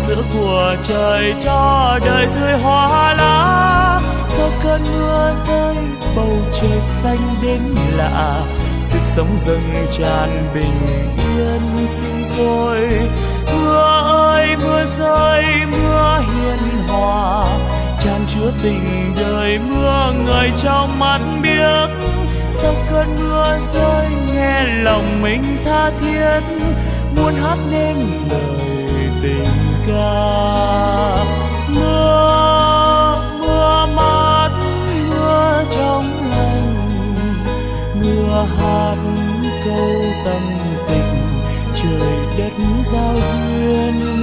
sữa của trời cho đời tươi hoa lá. Sau cơn mưa rơi bầu trời xanh đến lạ, sức sống dâng tràn bình yên sinh sôi. Mưa ơi mưa rơi mưa hiền hòa, tràn chứa tình đời mưa người trong mắt biếc. Sau cơn mưa rơi nghe lòng mình tha thiết, muốn hát nên lời tình ca. Mưa mưa mát mưa trong lành, mưa hát câu tâm tình trời đất giao duyên.